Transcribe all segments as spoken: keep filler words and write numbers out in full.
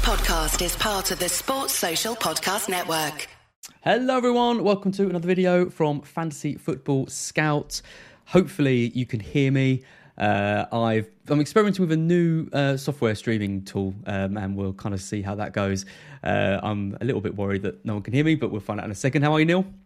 podcast is part of the Sports Social Podcast Network. Hello everyone, welcome to another video from Fantasy Football Scout. Hopefully you can hear me. Uh, I've, I'm experimenting with a new uh, software streaming tool um, and we'll kind of see how that goes. Uh, I'm a little bit worried that no one can hear me, but we'll find out in a second. How are you, Neil?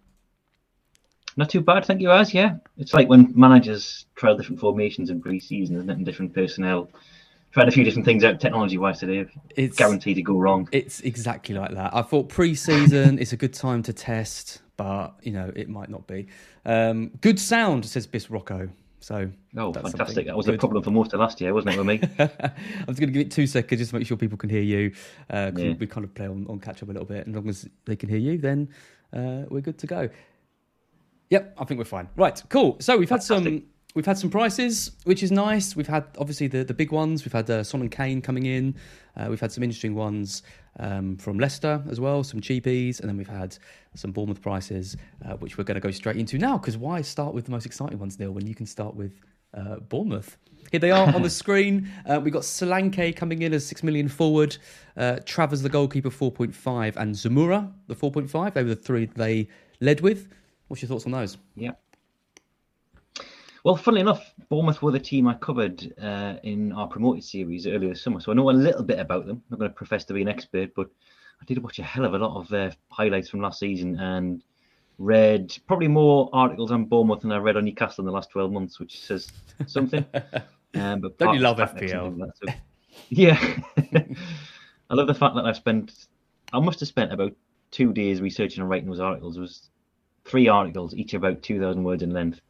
Not too bad, thank you, Az. Yeah, it's like when managers trial different formations in pre-season, isn't it, and different personnel. Tried a few different things out technology-wise today. It's guaranteed to go wrong. It's exactly like that. I thought pre-season is a good time to test, but you know it might not be. Um, good sound, says Bis Rocco. So oh, that's fantastic! That was good. a problem for most of last year, wasn't it, with me? I was going to give it two seconds just to make sure people can hear you. Uh, yeah. We kind of play on, on catch up a little bit, and as long as they can hear you, then uh, we're good to go. Yep, I think we're fine. Right, cool. So we've had fantastic. some. We've had some prices, which is nice. We've had, obviously, the, the big ones. We've had uh, Son and Kane coming in. Uh, we've had some interesting ones um, from Leicester as well, some cheapies. And then we've had some Bournemouth prices, uh, which we're going to go straight into now. Because why start with the most exciting ones, Neil, when you can start with uh, Bournemouth? Here they are on the screen. Uh, we've got Solanke coming in as six million forward. Uh, Travers, the goalkeeper, four point five. And Zamora, the four point five. They were the three they led with. What's your thoughts on those? Yeah. Well, funnily enough, Bournemouth were the team I covered uh, in our promoted series earlier this summer, so I know a little bit about them. I'm not going to profess to be an expert, but I did watch a hell of a lot of uh, highlights from last season and read probably more articles on Bournemouth than I read on Newcastle in the last twelve months, which says something. Um, but Don't you love F P L? Like that, so, yeah. I love the fact that I've spent, I must have spent about two days researching and writing those articles. It was three articles, each about two thousand words in length.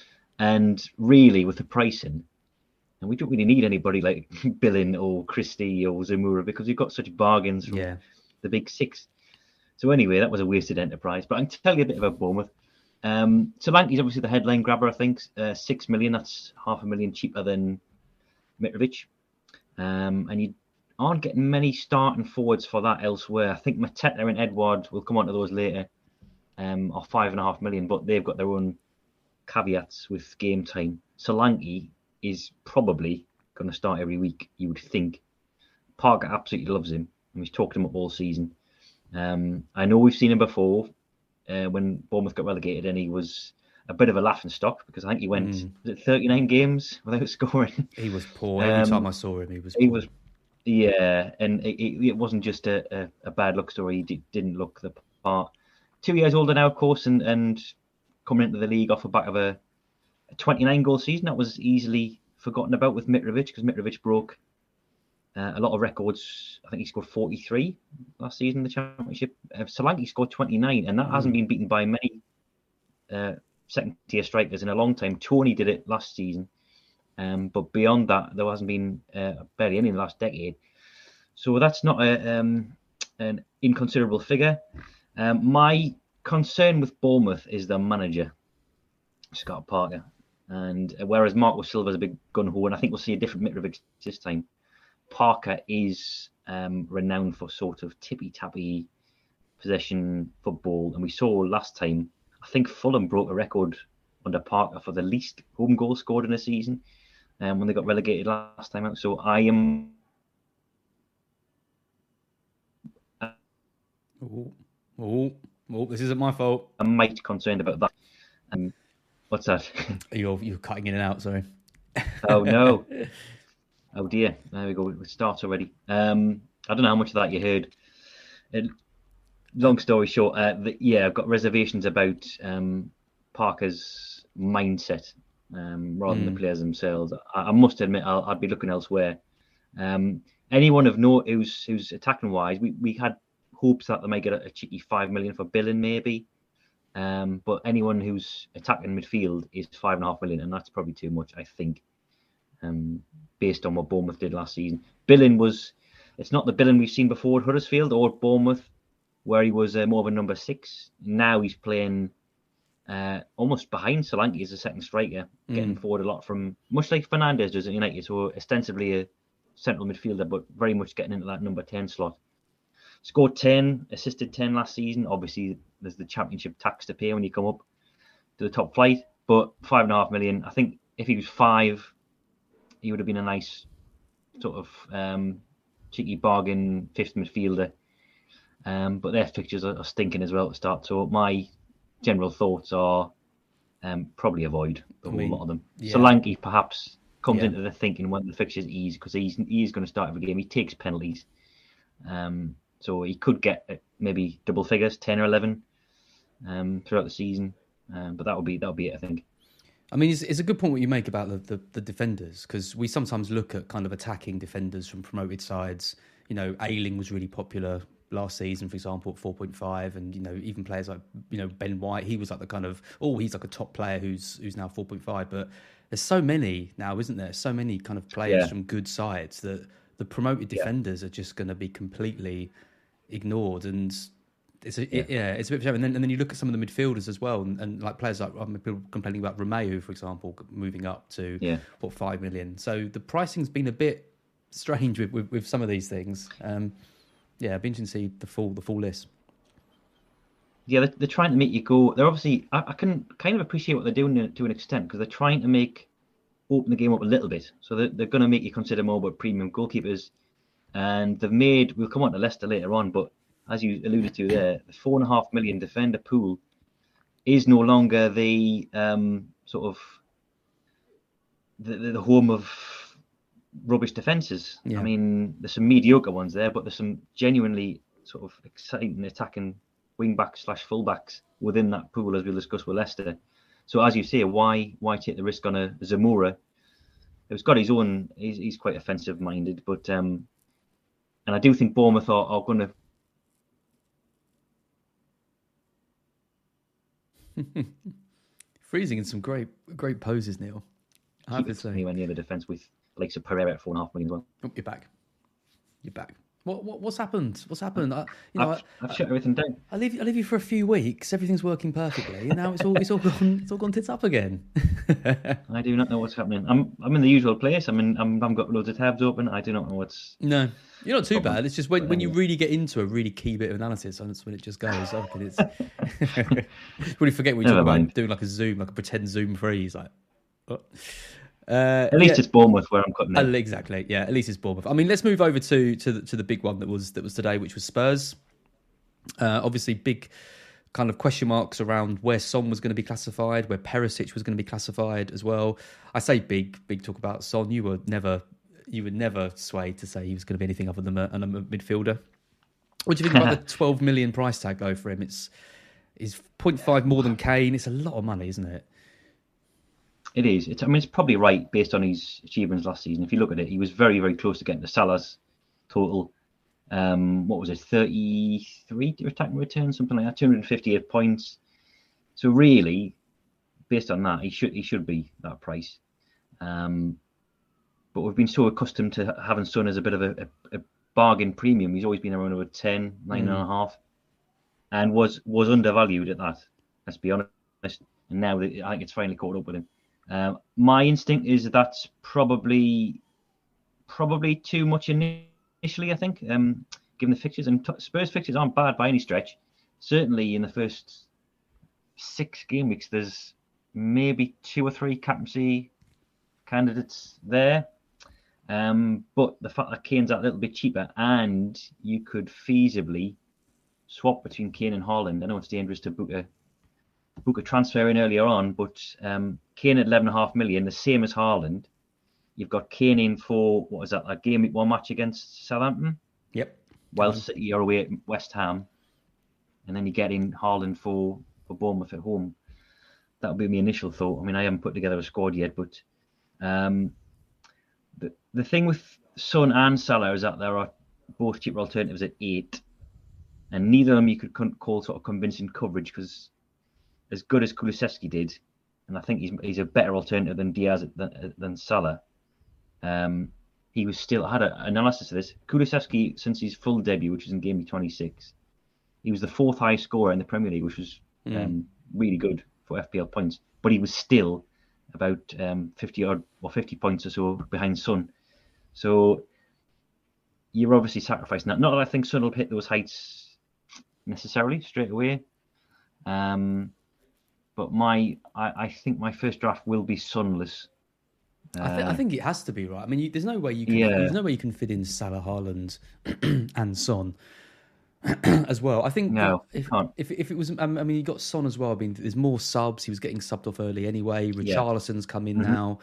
And really, with the pricing, and we don't really need anybody like Billing or Christie or Zamora because we've got such bargains from yeah. the big six. So anyway, that was a wasted enterprise. But I can tell you a bit about Bournemouth. Um, Solanke's obviously the headline grabber, I think. Uh, six million, that's half a million cheaper than Mitrovic. Um, and you aren't getting many starting forwards for that elsewhere. I think Mateta and Edouard, we'll come on to those later, um, are five and a half million, but they've got their own caveats with game time. Solanke is probably going to start every week, you would think. Parker absolutely loves him, and he's talked him up all season. Um, I know we've seen him before uh, when Bournemouth got relegated, and he was a bit of a laughing stock because I think he went mm. was it thirty-nine games without scoring. He was poor. Every um, time I saw him, he was. He poor. was, yeah, and it, it wasn't just a, a, a bad luck story. He did, didn't look the part. Two years older now, of course, and and. coming into the league off the back of a, a twenty-nine goal season that was easily forgotten about with Mitrovic because Mitrovic broke uh, a lot of records. I think he scored forty-three last season in the Championship. Uh, Solanke scored twenty-nine, and that mm. hasn't been beaten by many uh, second-tier strikers in a long time. Tony did it last season, um, but beyond that, there hasn't been uh, barely any in the last decade. So that's not a, um, an inconsiderable figure. Um, my concern with Bournemouth is their manager, Scott Parker. And whereas Marco Silva's a big gun-ho, and I think we'll see a different Mitrovic this time, Parker is um, renowned for sort of tippy-tappy possession football. And we saw last time, I think Fulham broke a record under Parker for the least home goal scored in a season um, when they got relegated last time out. So I am... Oh, oh. Oh, this isn't my fault. I'm mighty concerned about that. Um, what's that? You're you're cutting in and out. Sorry. Oh no. Oh dear. There we go. It starts already. Um, I don't know how much of that you heard. It, long story short, uh, the, yeah, I've got reservations about um, Parker's mindset um, rather mm. than the players themselves. I, I must admit, I'll, I'd be looking elsewhere. Um, anyone of note who's who's attacking wise, we we had. hopes that they might get a, a cheeky five million for Billing maybe, um, but anyone who's attacking midfield is five and a half million, and that's probably too much, I think, um, based on what Bournemouth did last season. Billing was, it's not the Billing we've seen before at Huddersfield or Bournemouth, where he was uh, more of a number six. Now he's playing uh, almost behind Solanke as a second striker, mm. getting forward a lot from, much like Fernandes does at United, so ostensibly a central midfielder, but very much getting into that number ten slot. Scored ten, assisted ten last season. Obviously, there's the Championship tax to pay when you come up to the top flight. But five and a half million. I think if he was five, he would have been a nice sort of um, cheeky bargain fifth midfielder. Um, but their fixtures are, are stinking as well to start. So my general thoughts are um, probably avoid the I whole mean, lot of them. yeah. Solanke perhaps comes Yeah. into the thinking when the fixtures ease because he's he's going to start every game. He takes penalties, um, so he could get uh, maybe double figures, ten or eleven, um, throughout the season. Um, but that would be that would be it, I think. I mean, it's, it's a good point what you make about the, the, the defenders, because we sometimes look at kind of attacking defenders from promoted sides. You know, Ayling was really popular last season, for example, at four point five, and you know, even players like you know Ben White, he was like the kind of oh, he's like a top player who's who's now four point five. But there's so many now, isn't there? So many kind of players Yeah. from good sides that the promoted Yeah. defenders are just going to be completely ignored, and it's a, Yeah. it, yeah, it's a bit of a shame. And then, and then you look at some of the midfielders as well, and, and like players like um, people complaining about Romeu, for example, moving up to Yeah. what five million. So the pricing's been a bit strange with, with, with some of these things. Um, yeah, it'd be interesting to see the full the full list. Yeah, they're, they're trying to make you go. They're obviously, I, I can kind of appreciate what they're doing to an extent because they're trying to make open the game up a little bit. So they're, they're going to make you consider more about premium goalkeepers. And they've made, we'll come on to Leicester later on, but as you alluded to there, the four and a half million defender pool is no longer the um, sort of the, the, the home of rubbish defences. Yeah. I mean, there's some mediocre ones there, but there's some genuinely sort of exciting attacking wing backs slash full backs within that pool, as we'll discuss with Leicester. So as you say, why why take the risk on a Zamora? He's got his own. He's, he's quite offensive minded, but um, and I do think Bournemouth are, are going to Freezing in some great great poses, Neil. I have keep to say. anywhere near the defence with likes of Pereira at four and a half million as well. Oh, you're back. You're back. What, what what's happened? What's happened? I, you know, I've, I, I've shut everything down. I leave I leave you for a few weeks. Everything's working perfectly, and now it's all it's all gone it's all gone tits up again. I do not know what's happening. I'm I'm in the usual place. I'm in. I'm, I've got loads of tabs open. I do not know what's. No, you're not too Problem. bad. It's just when, when you Anyway. really get into a really key bit of analysis, that's when it just goes up, and it's really forget when you Never talk about mind. doing like a zoom, like a pretend zoom freeze, like. What? Uh, At least yeah. it's Bournemouth where I'm cutting Uh, it. Exactly, yeah. At least it's Bournemouth. I mean, let's move over to to the, to the big one that was that was today, which was Spurs. Uh, obviously, big kind of question marks around where Son was going to be classified, where Perisic was going to be classified as well. I say big, big talk about Son. You were never, you were never swayed to say he was going to be anything other than a, than a midfielder. What do you think about the twelve million price tag though for him? It's is zero point five more than Kane. It's a lot of money, isn't it? It is. It's, I mean, it's probably right based on his achievements last season. If you look at it, he was very, very close to getting to Salah's total. Um, what was it, thirty-three attacking returns, something like that, two hundred fifty-eight points. So really, based on that, he should he should be that price. Um, but we've been so accustomed to having Son as a bit of a, a, a bargain premium. He's always been around about ten, nine Mm. and a half, and was was undervalued at that. Let's be honest. And now that I think it's finally caught up with him. Um, my instinct is that that's probably probably too much initially, I think, um, given the fixtures. And t- Spurs fixtures aren't bad by any stretch. Certainly in the first six game weeks, there's maybe two or three captaincy candidates there. Um, but the fact that Kane's a little bit cheaper and you could feasibly swap between Kane and Haaland. I know it's dangerous to book a book a transfer in earlier on, but um, Kane at eleven and a half million, the same as Haaland. You've got Kane in for, what is that, a game week one match against Southampton, Yep. while City are away at West Ham. And then you get in Haaland for, for Bournemouth at home. That would be my initial thought. I mean, I haven't put together a squad yet, but um, the, the thing with Son and Salah is that there are both cheaper alternatives at eight. And neither of them you could con- call sort of convincing coverage because as good as Kulusevski did, and I think he's he's a better alternative than Diaz than, than Salah. Um, he was still I had an analysis of this. Kulusevski, since his full debut, which was in game week twenty-six, he was the fourth highest scorer in the Premier League, which was Mm. um, really good for F P L points. But he was still about um, fifty odd or fifty points or so behind Son. So you're obviously sacrificing that. Not that I think Son will hit those heights necessarily straight away. Um, But my, I, I think my first draft will be Sunless I, th- I think it has to be right. I mean, you, there's no way you can. Yeah. There's no way you can fit in Salah, Haaland, and Son as well. I think No, if, can't. if if it was, I mean, you got Son as well. I mean, there's more subs. He was getting subbed off early anyway. Richarlison's come in Mm-hmm. now.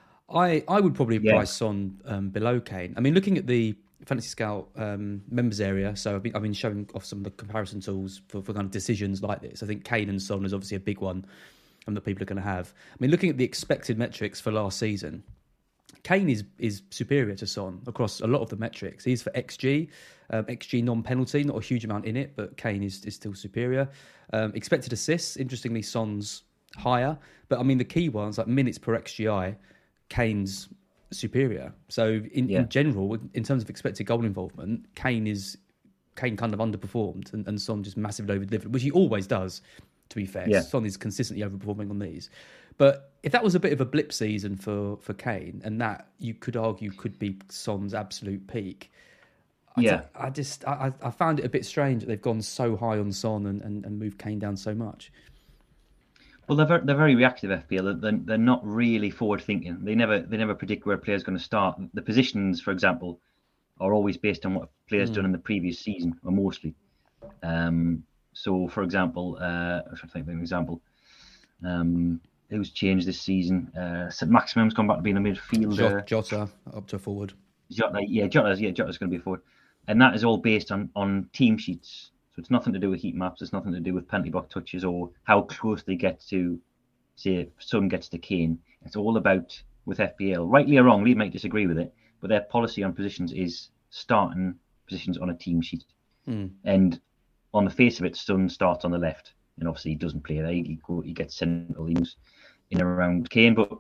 I I would probably Yeah. price Son um, below Kane. I mean, looking at the Fantasy Scout um, members area, so I've been I've been showing off some of the comparison tools for, for kind of decisions like this. I think Kane and Son is obviously a big one, and that people are going to have. I mean, looking at the expected metrics for last season, Kane is is superior to Son across a lot of the metrics. He's for X G, um, X G non-penalty, not a huge amount in it, but Kane is, is still superior. Um, expected assists, interestingly, Son's higher, but I mean the key ones like minutes per X G I, Kane's superior. So in, Yeah. in general, in terms of expected goal involvement, Kane is Kane kind of underperformed, and, and Son just massively over-delivered, which he always does. To be fair, Yeah. Son is consistently overperforming on these. But if that was a bit of a blip season for, for Kane, and that you could argue could be Son's absolute peak, I Yeah. don't- I just I, I found it a bit strange that they've gone so high on Son and, and, and moved Kane down so much. Well, they're very, they're very reactive. F P L. They're, they're not really forward thinking. They never they never predict where a player's going to start. The positions, for example, are always based on what a player's Mm. done in the previous season, or mostly. Um, so, for example, uh, I'm trying to think of an example. Um, who's changed this season? Uh, St Maximum's gone back to being a midfielder. Jota up to forward. Jota, yeah, Jota's yeah, Jota's going to be a forward, and that is all based on on team sheets. So it's nothing to do with heat maps. It's nothing to do with penalty box touches or how close they get to, say, if Son gets to Kane. It's all about with F P L. Rightly or wrongly, you might disagree with it, but their policy on positions is starting positions on a team sheet. Mm. And on the face of it, Son starts on the left, and obviously he doesn't play there. He go, he gets central. He moves in and around Kane, but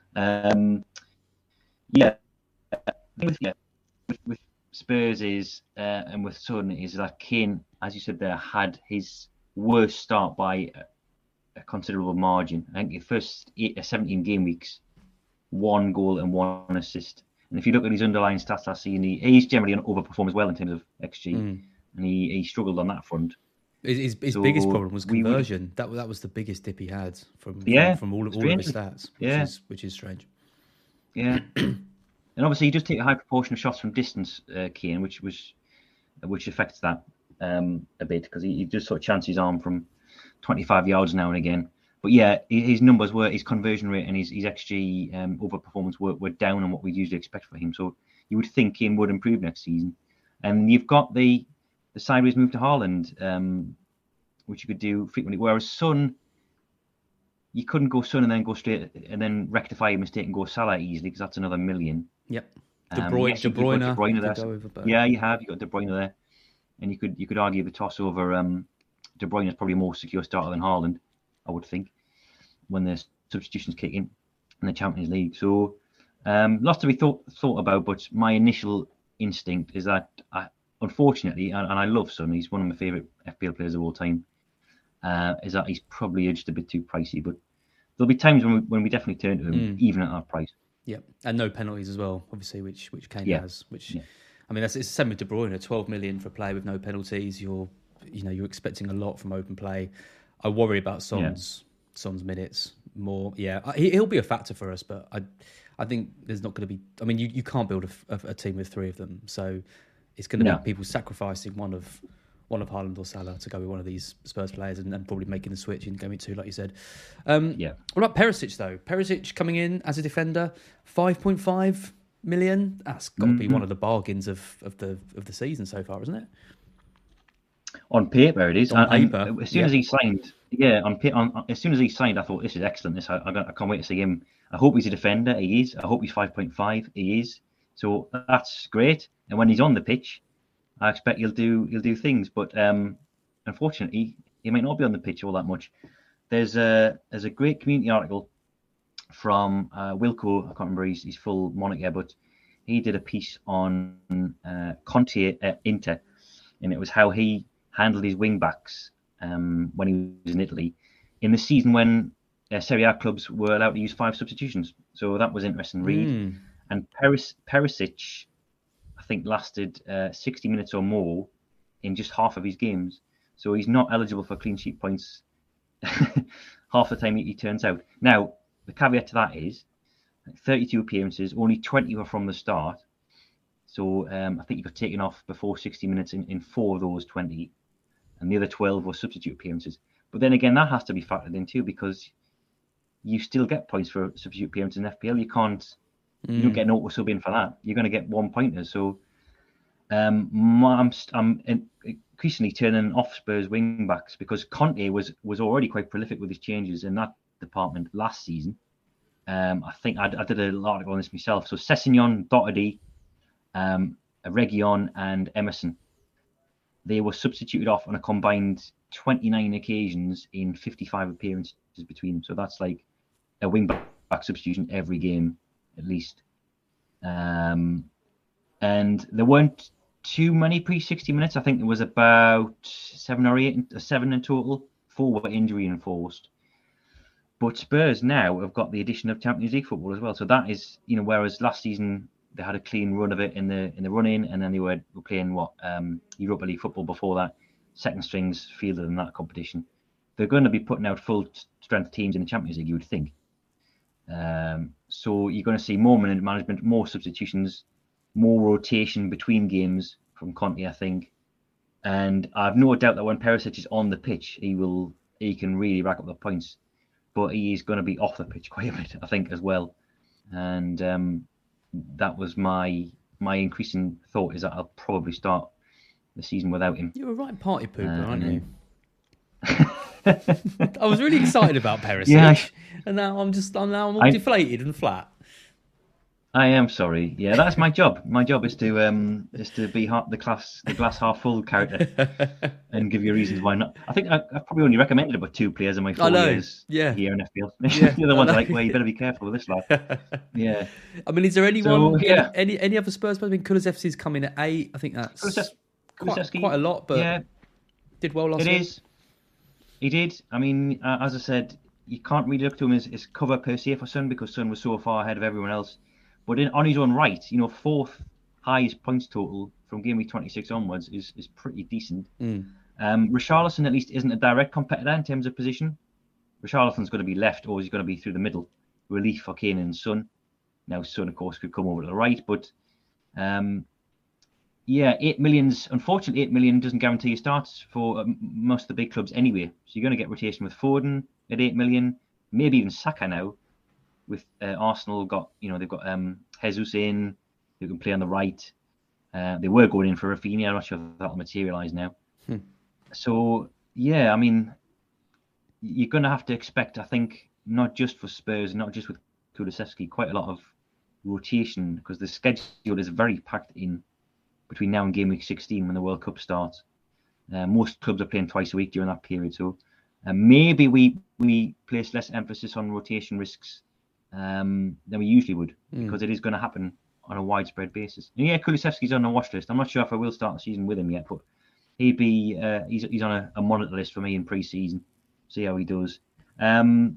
um, yeah, with, yeah, with, with Spurs is uh, and with Son is that Kane, as you said there, had his worst start by a, a considerable margin. I think the first eight, seventeen game weeks, one goal and one assist. And if you look at his underlying stats last season, he, he's generally an overperform as well in terms of X G, Mm. and he, he struggled on that front. His, his, his So biggest problem was we would- conversion. That that was the biggest dip he had from Yeah, from, from all, of, all of his strange. stats, which Yeah. is which is strange. Yeah, and obviously he does take a high proportion of shots from distance, uh, Kane, which was which affects that um, a bit because he, he does sort of chance his arm from twenty-five yards now and again. But yeah, his his numbers were his conversion rate and his, his X G um, over performance were, were down on what we usually expect for him. So you would think Kane would improve next season. And you've got the the sideways move to Haaland, um, which you could do frequently. Whereas Son, you couldn't go Son and then go straight and then rectify your mistake and go Salah easily because that's another million. Yep. De Um, Bruyne, yes, De you've got Bruyne, De Bruyne you there. could go over, but- Yeah, you have. You got De Bruyne there, and you could you could argue the toss over um, De Bruyne is probably a more secure starter than Haaland, I would think, when the substitutions kick in in the Champions League. So um, lots to be thought thought about. But my initial instinct is that, I, unfortunately, and, and I love Son. He's one of my favourite F P L players of all time. Uh, is that he's probably edged a bit too pricey, but there'll be times when we, when we definitely turn to him, Mm. even at that price. Yeah, and no penalties as well, obviously, which which Kane Yeah. has. Which Yeah. I mean, that's it's the same with De Bruyne. Twelve million for a player with no penalties. You're you know you're expecting a lot from open play. I worry about Son's Son's minutes more. Yeah, I- he, he'll be a factor for us, but I I think there's not going to be. I mean, you, you can't build a, a, a team with three of them, so it's going to No. be people sacrificing one of one of Haaland or Salah to go with one of these Spurs players and, and probably making the switch in game week two, like you said. Um, Yeah. What about Perisic, though? Perisic coming in as a defender, five point five million. That's got to be Mhm. one of the bargains of, of the of the season so far, isn't it? On paper, it is. On And- and paper, as soon yeah. as he signed, yeah, on, pa- on as soon as he signed, I thought this is excellent. This I, I, I can't wait to see him. I hope he's a defender. He is. I hope he's five point five. He is. So that's great. And when he's on the pitch, I expect he'll do he'll do things. But um, unfortunately, he might not be on the pitch all that much. There's a there's a great community article from uh, Wilco. I can't remember his, his full moniker, but he did a piece on uh, Conte at Inter, and it was how he handled his wing backs um, when he was in Italy in the season when uh, Serie A clubs were allowed to use five substitutions. So that was interesting to read. Mm. And Peris, Perisic, I think, lasted uh, sixty minutes or more in just half of his games. So he's not eligible for clean sheet points half the time he, he turns out. Now, the caveat to that is thirty-two appearances, only twenty were from the start. So um, I think he got taken off before sixty minutes in, in four of those twenty, and the other twelve were substitute appearances. But then again, that has to be factored in too, because you still get points for substitute appearances in F P L. You can't, mm. you don't get an auto sub in for that. You're going to get one pointers. So um, my, I'm I'm increasingly turning off Spurs wing backs, because Conte was was already quite prolific with his changes in that department last season. Um, I think I, I did a lot on this myself. So Sessegnon, Doherty, um, Reguilon, and Emerson, they were substituted off on a combined twenty-nine occasions in fifty-five appearances between them. So that's like a wing back substitution every game, at least. Um, and there weren't too many pre sixty minutes. I think there was about seven or eight, seven in total. Four were injury enforced. But Spurs now have got the addition of Champions League football as well. So that is, you know, whereas last season they had a clean run of it in the in the run-in, and then they were, were playing what um, Europa League football before that, second strings fielded in that competition. They're going to be putting out full strength teams in the Champions League, you would think. Um, so you're going to see more minute management, more substitutions, more rotation between games from Conte, I think. And I've no doubt that when Perisic is on the pitch, he will he can really rack up the points. But he is going to be off the pitch quite a bit, I think, as well. And um, that was my my increasing thought, is that I'll probably start the season without him. You're a right party pooper, uh, aren't you? I was really excited about Perisic, yeah. and now I'm just I'm now I'm all I, deflated and flat. I am sorry. Yeah, that's my job. My job is to um is to be half, the class the glass half full character and give you reasons why not. I think I, I've probably only recommended about two players in my four years yeah. here in F P L. Yeah, the other ones are like, well, you better be careful with this lad. Yeah. I mean, is there anyone? So, yeah. Any any other Spurs players? I mean, Kulusevski's coming at eight. I think that's Kulusevski, quite, quite a lot, but yeah, did well last it year. It is. He did. I mean, uh, as I said, you can't really look to him as, as cover per se for Son, because Son was so far ahead of everyone else. But in, on his own right, you know, fourth highest points total from game week twenty-six onwards is is pretty decent. Mm. Um, Richarlison at least isn't a direct competitor in terms of position. Richarlison's going to be left, or he's going to be through the middle. Relief for Kane and Son. Now Son, of course, could come over to the right, but um, yeah, eight millions. Unfortunately, eight million doesn't guarantee you starts for um, most of the big clubs anyway. So you're going to get rotation with Foden at eight million, maybe even Saka now. With uh, Arsenal got, you know, they've got um, Jesus in, who can play on the right. Uh, they were going in for Rafinha. I'm not sure if that'll materialise now. Hmm. So, yeah, I mean, you're going to have to expect, I think, not just for Spurs, not just with Kulusevski, quite a lot of rotation, because the schedule is very packed in between now and game week sixteen when the World Cup starts. Uh, most clubs are playing twice a week during that period. So uh, maybe we, we place less emphasis on rotation risks um, than we usually would, mm. because it is going to happen on a widespread basis. And yeah, Kulusevski's on the watch list. I'm not sure if I will start the season with him yet, but he'd be uh, he's he's on a, a monitor list for me in pre-season. See how he does. Um,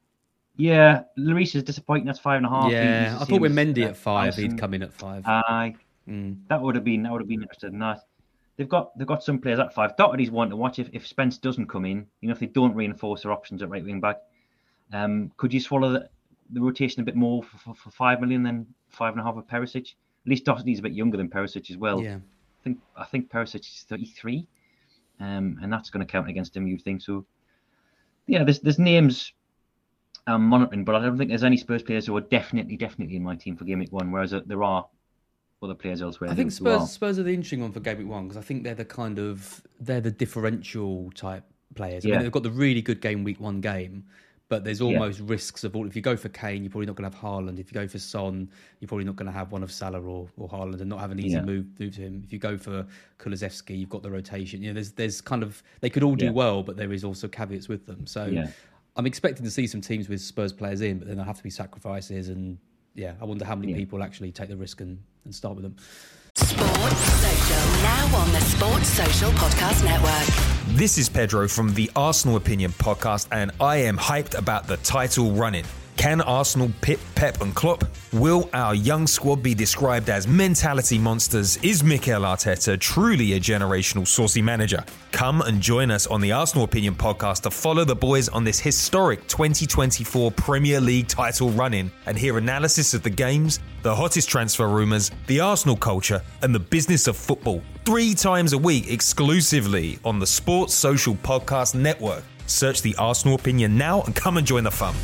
yeah, Lloris is disappointing. That's five and a half. Yeah, I thought with Mendy at five, Alisson, he'd come in at five. Aye, uh, mm. that would have been that would have been interested in that. They've got they've got some players at five. Doherty's one to watch if if Spence doesn't come in. You know, if they don't reinforce their options at right wing back, um, could you swallow the, the rotation a bit more for, for, for five million than five and a half of Perisic? At least Doherty's a bit younger than Perisic as well. Yeah, I think I think Perisic is thirty-three, um, and that's going to count against him. You'd think so. Yeah, there's there's names I'm monitoring, but I don't think there's any Spurs players who are definitely definitely in my team for game week one. Whereas there are other players elsewhere. I think Spurs are. Spurs are the interesting one for game week one, because I think they're the kind of they're the differential type players. I yeah. mean, they've got the really good game week one game, but there's almost yeah. risks of all. If you go for Kane, you're probably not going to have Haaland. If you go for Son, you're probably not going to have one of Salah or, or Haaland and not have an easy yeah. move move to him. If you go for Kulusevski, you've got the rotation. You know, there's there's kind of they could all do yeah. well, but there is also caveats with them. So yeah. I'm expecting to see some teams with Spurs players in, but then there'll have to be sacrifices. And yeah, I wonder how many yeah. people actually take the risk and, and start with them. Sports Social, now on the Sports Social Podcast Network. This is Pedro from the Arsenal Opinion Podcast, and I am hyped about the title run-in. Can Arsenal pit Pep and Klopp? Will our young squad be described as mentality monsters? Is Mikel Arteta truly a generational saucy manager? Come and join us on the Arsenal Opinion podcast to follow the boys on this historic twenty twenty-four Premier League title run-in and hear analysis of the games, the hottest transfer rumours, the Arsenal culture and the business of football. Three times a week exclusively on the Sports Social Podcast Network. Search the Arsenal Opinion now and come and join the fun.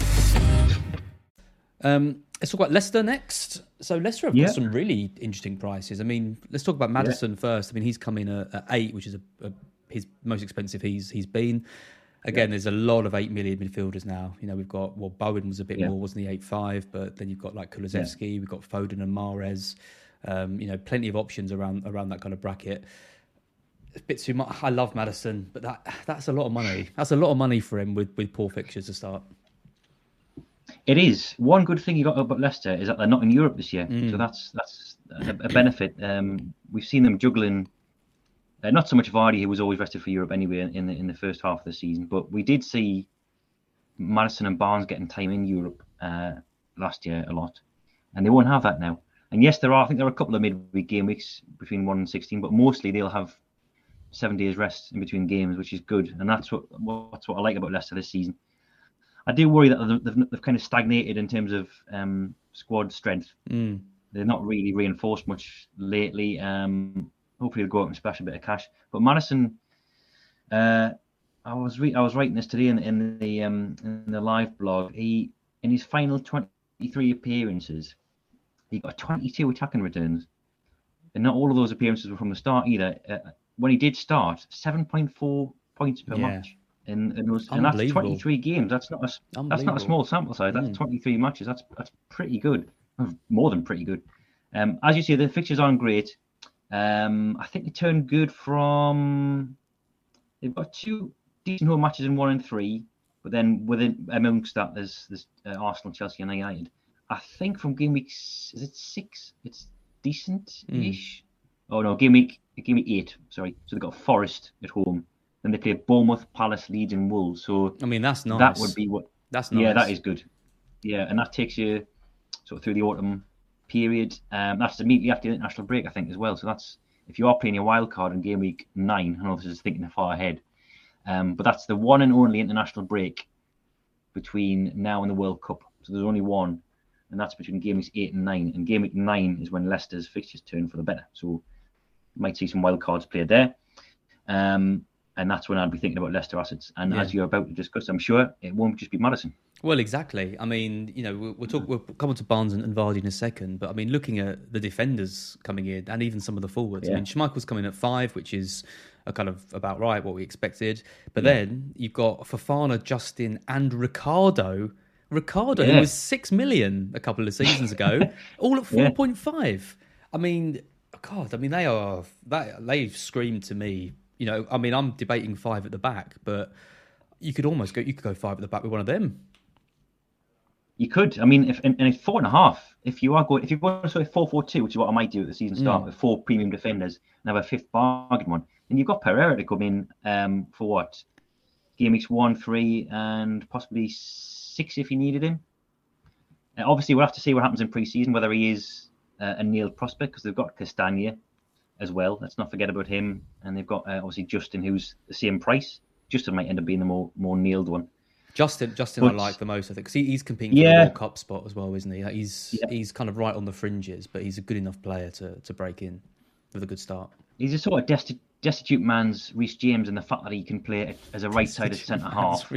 Um, let's talk about Leicester next. So Leicester have yeah. got some really interesting prices. I mean, let's talk about Maddison yeah. first. I mean, he's come in at, at eight, which is a, a, his most expensive he's he's been. Again, yeah. there's a lot of eight million midfielders now. You know, we've got, well, Bowen was a bit yeah. more, wasn't he, eight five, but then you've got like Kulusevski, yeah. we've got Foden and Mahrez. Um, you know, plenty of options around around that kind of bracket. It's a bit too much. I love Maddison, but that that's a lot of money. That's a lot of money for him with, with poor fixtures to start. It is. One good thing you got about Leicester is that they're not in Europe this year, mm. so that's that's a, a benefit. Um, we've seen them juggling. Uh, not so much Vardy, who was always rested for Europe anyway in the in the first half of the season, but we did see Maddison and Barnes getting time in Europe uh, last year a lot, and they won't have that now. And yes, there are. I think there are a couple of midweek game weeks between one and sixteen, but mostly they'll have seven days rest in between games, which is good, and that's what that's what I like about Leicester this season. I do worry that they've, they've kind of stagnated in terms of um, squad strength. Mm. They're not really reinforced much lately. Um, hopefully they'll go out and splash a bit of cash. But Maddison, uh, I was re- I was writing this today in, in the um, in the live blog. He in his final twenty-three appearances, he got twenty-two attacking returns, and not all of those appearances were from the start either. Uh, when he did start, seven point four points per yeah. match. In, in those, and that's twenty-three games. That's not a that's not a small sample size. That's mm. twenty-three matches. That's that's pretty good. More than pretty good. Um, as you see, the fixtures aren't great. Um, I think they turned good from. They've got two decent home matches in one and three, but then within amongst that, there's there's uh, Arsenal, Chelsea, and United. I think from game week is it six? It's decent-ish. Mm. Oh no, game week game week eight. Sorry. So they've got Forest at home. Then they play Bournemouth, Palace, Leeds, and Wolves. So I mean, that's nice. That would be what. That's nice. Yeah, that is good. Yeah, and that takes you sort of through the autumn period. Um, that's immediately after the international break, I think, as well. So that's if you are playing your wild card in game week nine. I know this is thinking far ahead, um, but that's the one and only international break between now and the World Cup. So there's only one, and that's between game weeks eight and nine. And game week nine is when Leicester's fixtures turn for the better. So you might see some wild cards played there. Um, And that's when I'd be thinking about Leicester assets. And yeah. as you're about to discuss, I'm sure it won't just be Maddison. Well, exactly. I mean, you know, we'll, we'll talk. We'll come on to Barnes and, and Vardy in a second. But I mean, looking at the defenders coming in, and even some of the forwards. Yeah. I mean, Schmeichel's coming at five, which is a kind of about right what we expected. But yeah. then you've got Fofana, Justin, and Ricardo. Ricardo, yeah. who was six million a couple of seasons ago, all at four point five. I mean, God, I mean they are that they've screamed to me. You know, I mean, I'm debating five at the back, but you could almost go. You could go five at the back with one of them. You could. I mean, if and, and it's four and a half. If you are going, if you're going to a four four two, which is what I might do at the season start, mm. with four premium defenders and have a fifth bargain one, then you've got Pereira to come in um, for what game weeks one, three, and possibly six if you needed him. Uh, obviously, we'll have to see what happens in pre-season, whether he is uh, a nailed prospect, because they've got Castagna as well. Let's not forget about him. And they've got uh, obviously Justin, who's the same price. Justin might end up being the more more nailed one. Justin, Justin, but, I like the most, I think, because he, he's competing yeah. for the World Cup spot as well, isn't he? Like he's yeah. he's kind of right on the fringes, but he's a good enough player to, to break in with a good start. He's a sort of desti- destitute man's Reece James, and the fact that he can play as a right-sided centre half,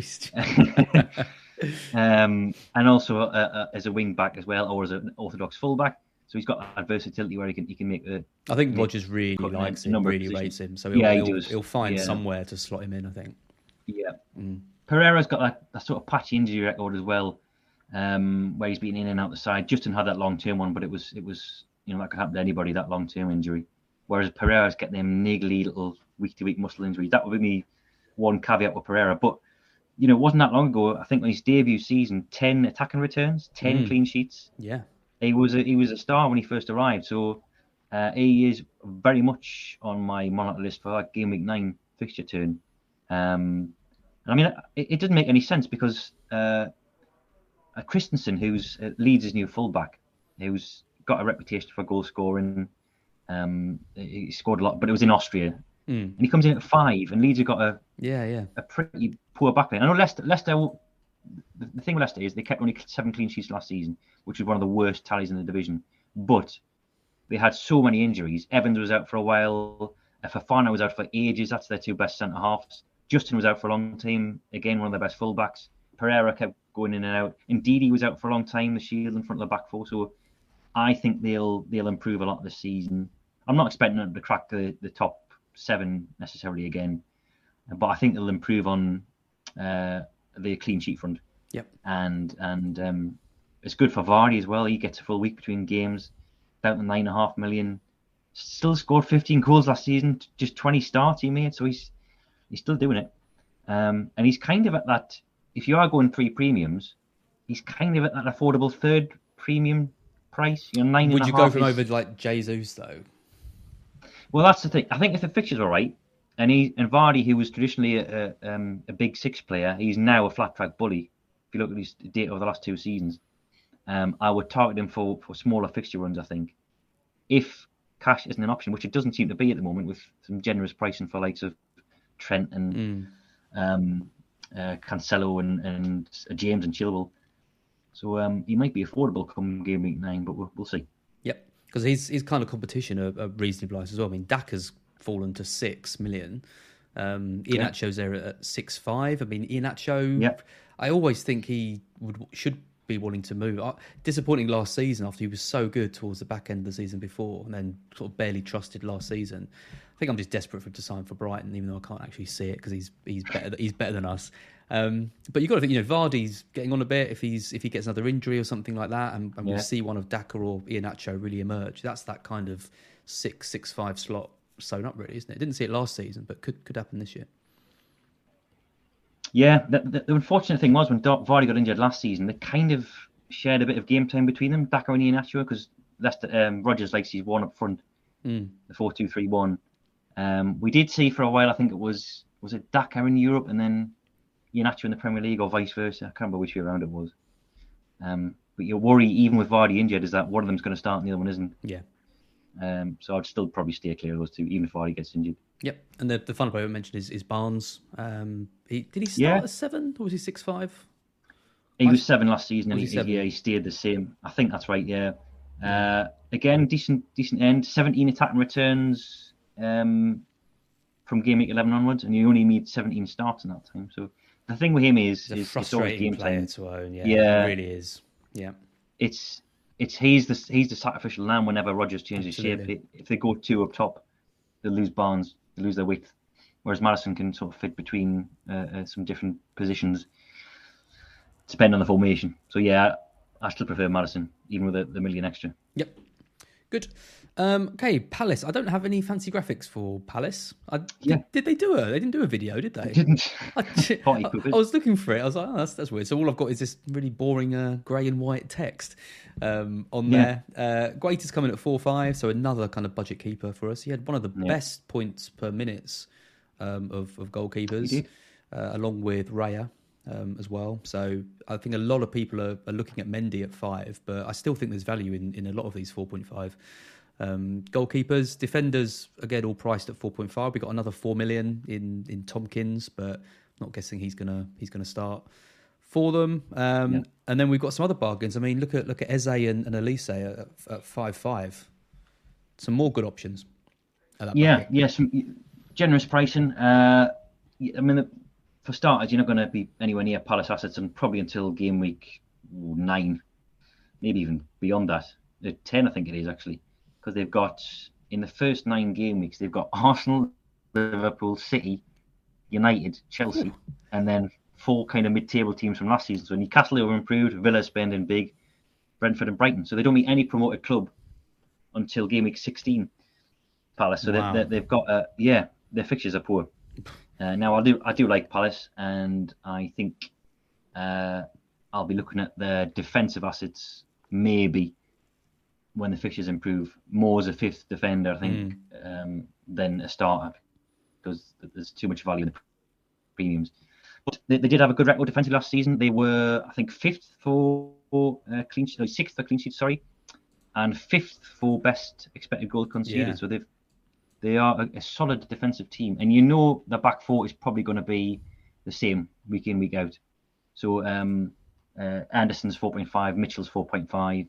um, and also uh, uh, as a wing back as well, or as an orthodox fullback. So he's got that versatility where he can he can make the. I think Rodgers really likes him, really rates him. So he'll, yeah, he he'll, does. he'll find yeah. somewhere to slot him in, I think. Yeah. Mm. Pereira's got that, that sort of patchy injury record as well, um, where he's been in and out the side. Justin had that long-term one, but it was it was you know that could happen to anybody, that long-term injury. Whereas Pereira's getting them niggly little week-to-week muscle injuries. That would be me one caveat with Pereira. But you know, it wasn't that long ago. I think on his debut season, ten attacking returns, ten mm. clean sheets. Yeah. He was a, he was a star when he first arrived, so uh, he is very much on my monitor list for like game week nine fixture turn. Um, and I mean, it, it doesn't make any sense because uh, uh, Christensen, who's uh, Leeds' new fullback, who's got a reputation for goal scoring. Um, he scored a lot, but it was in Austria, mm. and he comes in at five. And Leeds have got a yeah, yeah, a pretty poor backline. I know Leicester. Leicester. The, the thing with Leicester is they kept only seven clean sheets last season, which was one of the worst tallies in the division. But they had so many injuries. Evans was out for a while. Fofana was out for ages. That's their two best centre halves. Justin was out for a long time. Again, one of their best fullbacks. Pereira kept going in and out. Ndidi was out for a long time. The shield in front of the back four. So I think they'll they'll improve a lot this season. I'm not expecting them to crack the, the top seven necessarily again, but I think they'll improve on uh, the clean sheet front. Yep. And and um, it's good for Vardy as well. He gets a full week between games. Down to nine and a half million. Still scored fifteen goals last season. Just twenty starts he made, so he's he's still doing it. Um, and he's kind of at that. If you are going three premiums, he's kind of at that affordable third premium price. You know, nine. Would and you a go half from is, over like Jesus though? Well, that's the thing. I think if the fixtures are right, and he and Vardy, who was traditionally a, a, um, a big six player, he's now a flat track bully. If you look at his data over the last two seasons, um, I would target him for, for smaller fixture runs. I think if cash isn't an option, which it doesn't seem to be at the moment, with some generous pricing for likes of Trent and mm. um, uh, Cancelo and and uh, James and Chilwell. So um, he might be affordable come game week nine, but we'll, we'll see. Yep, because his his kind of competition are, are reasonably priced as well. I mean, Daka's fallen to six million. Um, Iheanacho's there at six five. I mean, Iheanacho. Yep. I always think he would should be wanting to move. Disappointing last season after he was so good towards the back end of the season before, and then sort of barely trusted last season. I think I'm just desperate for him to sign for Brighton, even though I can't actually see it because he's he's better he's better than us. Um, but you've got to think, you know, Vardy's getting on a bit. If he's if he gets another injury or something like that, and, and yeah. we'll see one of Daka or Iheanacho really emerge. That's that kind of six six five slot sewn up, really, isn't it? Didn't see it last season, but could could happen this year. Yeah, the, the, the unfortunate thing was when Vardy got injured last season, they kind of shared a bit of game time between them, Daka and Iheanacho, because Leicester um, Rodgers likes his one up front, mm. the four two three one. Um, we did see for a while, I think it was was it Daka in Europe and then Iheanacho in the Premier League, or vice versa. I can't remember which way around it was. Um, but your worry, even with Vardy injured, is that one of them's going to start and the other one isn't. Yeah. Um, so I'd still probably steer clear of those two, even if Vardy gets injured. Yep, and the the final player I mentioned is, is Barnes. Um, he, did he start Yeah. at seven or was he six five? He was seven last season, and Was he, he seven? yeah, he stayed the same. I think that's right. Yeah. Uh, again, decent, decent end. seventeen attacking returns um, from game week eleven onwards, and he only made seventeen starts in that time. So the thing with him is, He's a is it's always frustrating game player time. to own. Yeah, Yeah. it really is. Yeah, It's it's he's the he's the sacrificial lamb whenever Rodgers changes Absolutely. shape. If they go two up top, they lose Barnes, they lose their width. Whereas Madison can sort of fit between uh, uh, some different positions, depending on the formation. So yeah, I still prefer Madison, even with the, the million extra. Yep. Good. Um, okay, Palace. I don't have any fancy graphics for Palace. I, did, Yeah. did they do it? They didn't do a video, did they? Didn't I, Party I, poopers. I was looking for it. I was like, oh, that's, that's weird. So all I've got is this really boring uh, grey and white text um, on Yeah. there. Uh, Guaita's coming at four five, so another kind of budget keeper for us. He had one of the Yeah. best points per minutes um, of, of goalkeepers, uh, along with Raya um, as well. So I think a lot of people are, are looking at Mendy at five, but I still think there's value in, in a lot of these four point five. Um, goalkeepers, defenders, again, all priced at four point five. We got another four million in, in Tompkins, but not guessing he's gonna he's gonna start for them. Um, Yeah. And then we've got some other bargains. I mean, look at look at Eze and, and Elise at, at five five. Some more good options. At that Yeah, bracket. yeah, some generous pricing. Uh, I mean, the, for starters, you're not going to be anywhere near Palace assets, and probably until game week nine, maybe even beyond that. Uh, ten, I think it is actually, because they've got in the first nine game weeks they've got Arsenal, Liverpool, City, United, Chelsea, and then four kind of mid-table teams from last season. So Newcastle who are improved, Villa spending big, Brentford and Brighton. So they don't meet any promoted club until game week sixteen. Palace. So Wow. they, they, they've got uh, yeah, their fixtures are poor. Uh, now I do I do like Palace, and I think uh, I'll be looking at their defensive assets maybe when the fixtures improve. More as a fifth defender, I think, um, than a starter, because there's too much value in the premiums. But they, they did have a good record defensively last season. They were, I think, fifth for uh, clean sheet, no, sixth for clean sheet, sorry, and fifth for best expected goals conceded. Yeah. So they've they are a, a solid defensive team, and you know the back four is probably going to be the same week in, week out. So um, uh, Anderson's four point five, Mitchell's four point five,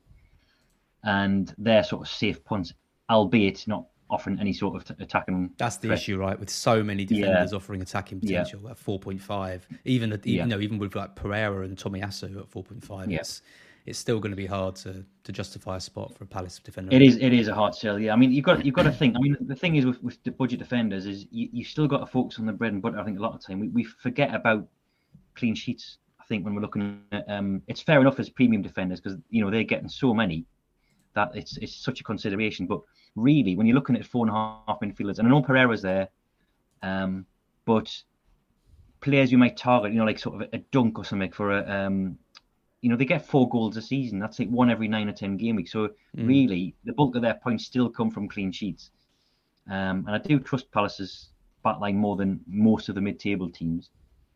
and they're sort of safe punts, albeit not offering any sort of t- attacking. That's the threat. issue, right? With so many defenders Yeah. offering attacking Yeah. potential at four point five, even at, Yeah. you know, even with like Pereira and Tomiyasu at four point five, Yeah. it's it's still going to be hard to, to justify a spot for a Palace defender. It is. It is a hard sell. Yeah, I mean, you've got you've got to think. I mean, the thing is with, with the budget defenders is you you still got to focus on the bread and butter. I think a lot of the time we, we forget about clean sheets. I think when we're looking at, um, it's fair enough as premium defenders because you know they're getting so many that it's it's such a consideration. But really, when you're looking at four and a half midfielders, and I know Pereira's there, um, but players you might target, you know, like sort of a, a Dunk or something for a. Um, You know, they get four goals a season. That's like one every nine or ten game weeks. So Mm. really, the bulk of their points still come from clean sheets. Um, and I do trust Palace's backline more than most of the mid-table teams.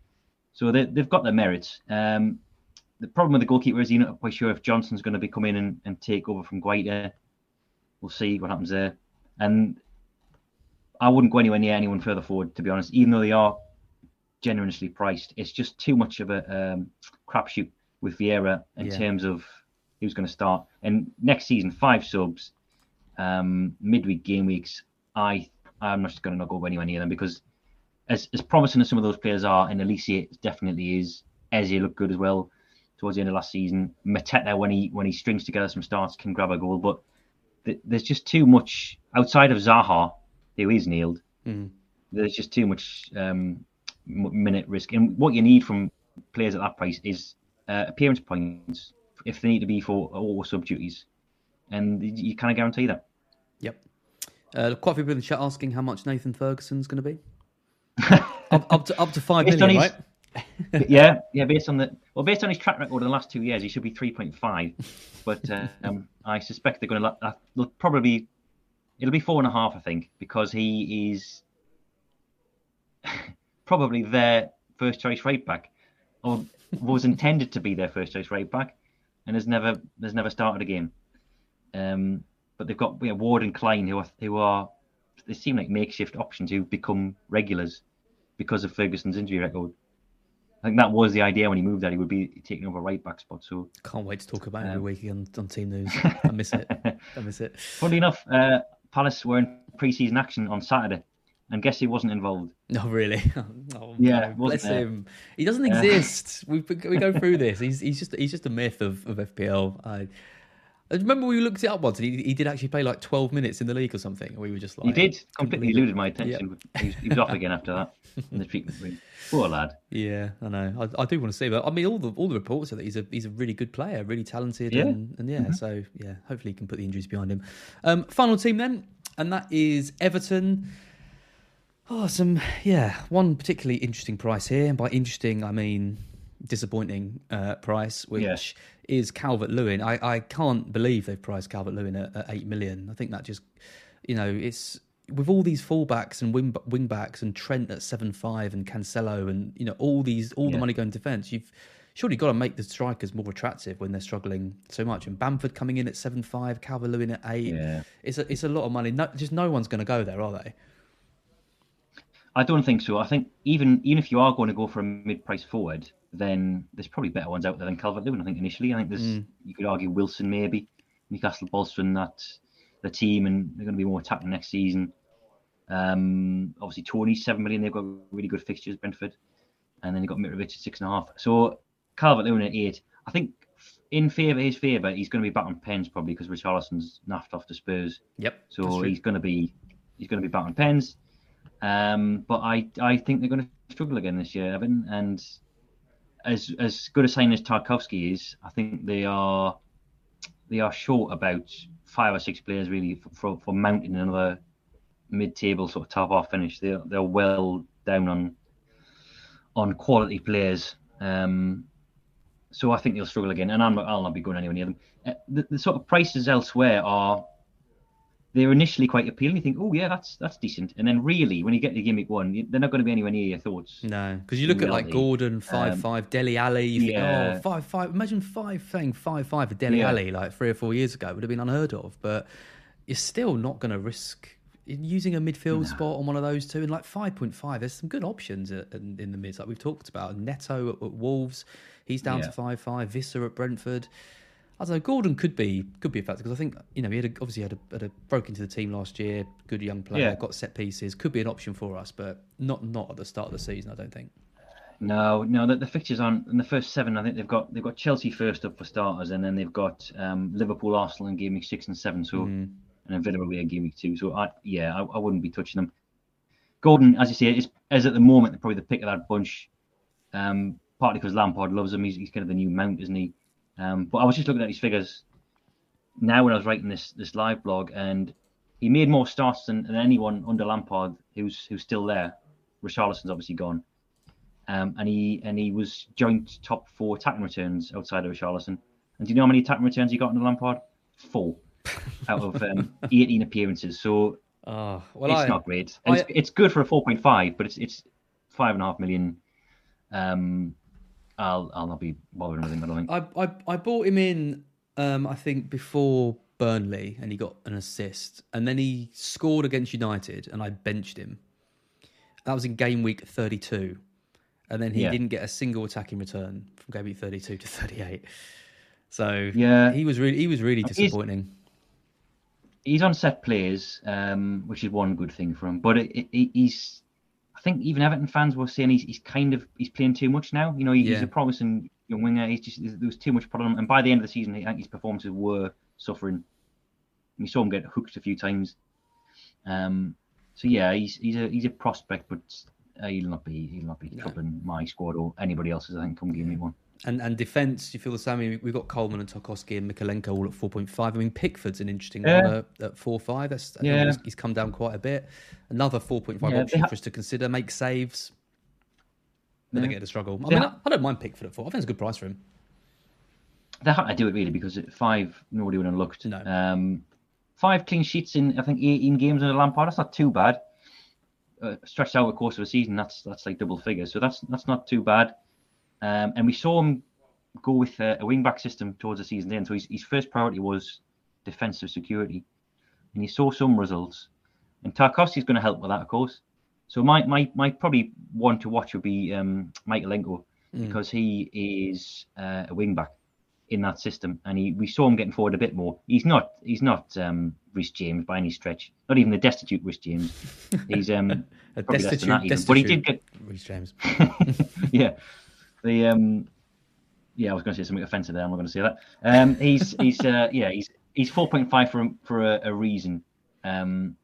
So they, they've got their merits. Um, the problem with the goalkeeper is you're not quite sure if Johnson's going to be come in and, and take over from Guaita. We'll see what happens there. And I wouldn't go anywhere near anyone further forward, to be honest, even though they are generously priced. It's just too much of a um, crapshoot with Vieira in Yeah. terms of who's going to start. And next season, five subs, um, midweek game weeks. I I'm not going to not go anywhere near them because as as promising as some of those players are, and Elise definitely is. Eze looked good as well towards the end of last season. Mateta, when he when he strings together some starts, can grab a goal. But th- there's just too much outside of Zaha, who is nailed. Mm. There's just too much um, m- minute risk, and what you need from players at that price is. Uh, appearance points if they need to be for all sub duties, and you, you kind of guarantee that. Yep. Uh, quite a few people in the chat asking how much Nathan Ferguson's going to be. up, up to up to five Based million, on his- right? yeah, yeah. Based on the well, based on his track record in the last two years, he should be three point five. But uh, um, I suspect they're going to. Uh, they'll probably it'll be four and a half, I think, because he is probably their first choice right back, or was intended to be their first choice right back, and has never has never started a game. Um, but they've got you know, Ward and Klein, who are who are they seem like makeshift options who become regulars because of Ferguson's injury record. I think that was the idea when he moved that he would be taking over right back spot. So Can't wait to talk about it every Um, week on, on Team News. I miss it. I miss it. funnily enough, uh, Palace were in pre-season action on Saturday, and guess who wasn't involved? No, really. Oh, Yeah, no, wasn't bless there? him. He doesn't Yeah. exist. We we go through this. He's he's just he's just a myth of, of F P L. I, I remember we looked it up once, and he, he did actually play like twelve minutes in the league or something. And we were just like, He did couldn't completely believe it. eluded my attention. He, was, he was off again after that in the treatment room. Poor lad. Yeah, I know. I, I do want to see, but I mean, all the all the reports are that he's a he's a really good player, really talented, Yeah. and, and yeah. So yeah, hopefully he can put the injuries behind him. Um, final team then, and that is Everton. Oh, some yeah, one particularly interesting price here, and by interesting I mean disappointing uh, price, which Yeah. is Calvert-Lewin. I, I can't believe they've priced Calvert-Lewin at, at eight million. I think that just, you know, it's with all these fullbacks and wing wing backs and Trent at seven five and Cancelo and you know all these all the Yeah. money going defence. You've surely got to make the strikers more attractive when they're struggling so much. And Bamford coming in at seven five, Calvert-Lewin at eight. Yeah. It's a it's a lot of money. No, just no one's going to go there, are they? I don't think so. I think even even if you are going to go for a mid-price forward, then there's probably better ones out there than Calvert-Lewin. I think initially, I think there's Mm. you could argue Wilson maybe, Newcastle bolstering that the team, and they're going to be more attacking next season. Um, obviously Tony seven million. They've got really good fixtures, Brentford, and then you've got Mitrovic at six and a half. So Calvert-Lewin at eight. I think in favour his favour, he's going to be back on pens probably because Richarlison's naffed off to Spurs. Yep. that's So true. he's going to be he's going to be back on pens. Um, but I I think they're going to struggle again this year, Evan. And as as good a sign as Tarkowski is, I think they are they are short about five or six players really for for, for mounting another mid-table sort of top half finish. They're they're well down on on quality players. Um, so I think they'll struggle again, and I'm not, I'll not be going anywhere near them. Uh, the, the sort of prices elsewhere are they're initially quite appealing. You think, oh yeah, that's that's decent, and then really, when you get to game week one, you, they're not going to be anywhere near your thoughts. No, because you look at like Gordon five um, five, Dele Alli. You yeah. think, oh five five. Imagine five saying five five for Dele yeah. Alli like three or four years ago. It would have been unheard of. But you're still not going to risk using a midfield no. spot on one of those two. And like five point five, there's some good options in, in the mids, like we've talked about. Neto at, at Wolves, he's down yeah. to five five. Visser at Brentford. I don't know. Gordon could be could be a factor because I think you know he had a, obviously had a, had a broke into the team last year. Good young player, yeah. got set pieces. Could be an option for us, but not not at the start of the season. I don't think. No, no. The, the fixtures on in the first seven. I think they've got they've got Chelsea first up for starters, and then they've got um, Liverpool, Arsenal in game week six and seven. So mm. and then Villa away in game week two. So I yeah, I, I wouldn't be touching them. Gordon, as you say, is, is at the moment probably the pick of that bunch. Um, partly because Lampard loves him. He's, he's kind of the new Mount, isn't he? Um, but I was just looking at his figures now when I was writing this this live blog, and he made more starts than, than anyone under Lampard who's who's still there. Richarlison's obviously gone, um, and he and he was joint top four attacking returns outside of Richarlison. And do you know how many attacking returns he got under Lampard? Four out of um, eighteen appearances. So oh, well, it's I, not great. I, it's, it's good for a four point five, but it's it's five and a half million. Um, I'll I'll not be bothering with him. I don't think. I I, I bought him in. Um, I think before Burnley, and he got an assist, and then he scored against United, and I benched him. That was in game week thirty-two, and then he yeah. didn't get a single attacking return from game week thirty-two to thirty-eight. So yeah, he was really he was really disappointing. He's, he's on set plays, um, which is one good thing for him, but it, it, he's. I think even Everton fans were saying he's he's kind of he's playing too much now. You know, he, yeah. he's a promising young winger. He's just there was too much problem, and by the end of the season, I think his performances were suffering. We saw him get hooked a few times. Um, so yeah, he's he's a he's a prospect, but uh, he'll not be he'll not be no. troubling my squad or anybody else's. I think come game week one. And and defence, you feel the same? I mean, we've got Coleman and Tarkowski and Mikalenko all at four point five. I mean, Pickford's an interesting yeah. one at, at four point five. That's, I yeah. He's come down quite a bit. Another four point five yeah, option ha- for us to consider. Make saves. Then yeah. I get to struggle. I mean, ha- I, I don't mind Pickford at four. I think it's a good price for him. They had to do it really because at five, nobody would have looked. No. Um, five clean sheets in, I think, eighteen games under Lampard. That's not too bad. Uh, stretched out the course of a season, that's that's like double figures. So that's that's not too bad. Um, and we saw him go with a, a wing-back system towards the season's end. So his, his first priority was defensive security. And he saw some results. And Tarkowski's going to help with that, of course. So my my, my probably one to watch would be um, Mikalenko, mm. because he is uh, a wing-back in that system. And he we saw him getting forward a bit more. He's not he's not um, Reece James by any stretch. Not even the destitute Reece James. He's um, a probably destitute, less than that even. destitute But he did get Reece James. yeah. The um, yeah, I was going to say something offensive there. I'm not going to say that. Um, he's he's uh, yeah, he's he's four point five for for a, a reason. Um,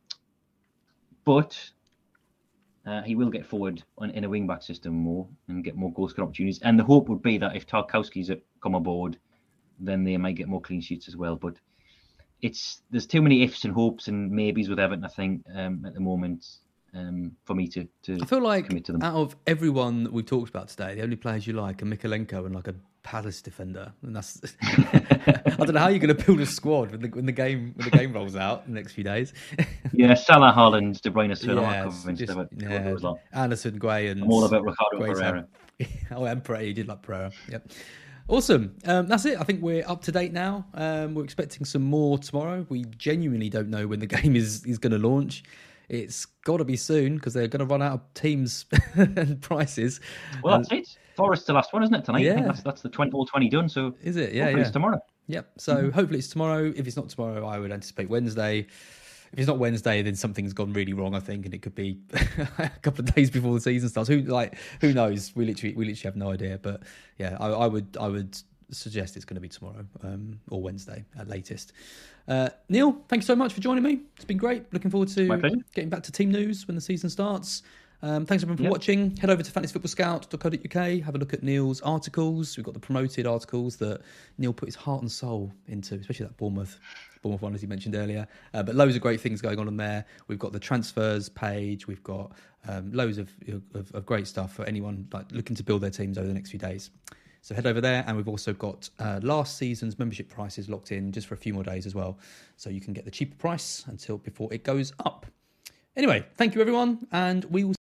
but uh, he will get forward on, in a wing back system more and get more goal scoring opportunities. And the hope would be that if Tarkowski's come aboard, then they might get more clean sheets as well. But it's there's too many ifs and hopes and maybes with Everton, I think, um, at the moment. Um, for me to, to I feel like commit to them. Out of everyone that we've talked about today, the only players you like are Mikalenko and like a Palace defender, and that's I don't know how you're going to build a squad when the when the game when the game rolls out in the next few days. yeah, Salah, Haaland, De Bruyne, Sterling, yeah, convinced just, of it. Yeah, Anderson, Gray, and I'm all about Ricardo Pereira. oh, and Pereira, you did like Pereira. Yep. Awesome. Um, that's it. I think we're up to date now. Um, we're expecting some more tomorrow. We genuinely don't know when the game is is going to launch. It's got to be soon because they're going to run out of teams and prices. Well, that's and, it. Forest's the last one, isn't it, tonight? Yeah. I think that's, that's the twenty, all twenty done. So is it? Yeah, hopefully yeah. it's tomorrow. Yep. So mm-hmm. hopefully it's tomorrow. If it's not tomorrow, I would anticipate Wednesday. If it's not Wednesday, then something's gone really wrong, I think, and it could be a couple of days before the season starts. Who like who knows? We literally we literally have no idea. But yeah, I, I would I would suggest it's going to be tomorrow um, or Wednesday at latest. Uh, Neil, thanks so much for joining me. It's been great. Looking forward to getting back to team news when the season starts. Um, thanks everyone for yep. watching. Head over to fantasy football scout dot co dot uk. Have a look at Neil's articles. We've got the promoted articles that Neil put his heart and soul into, especially that Bournemouth Bournemouth one, as you mentioned earlier. Uh, but loads of great things going on in there. We've got the transfers page. We've got um, loads of, of, of great stuff for anyone like looking to build their teams over the next few days. So head over there, and we've also got uh, last season's membership prices locked in just for a few more days as well. So you can get the cheaper price until before it goes up. Anyway, thank you everyone, and we will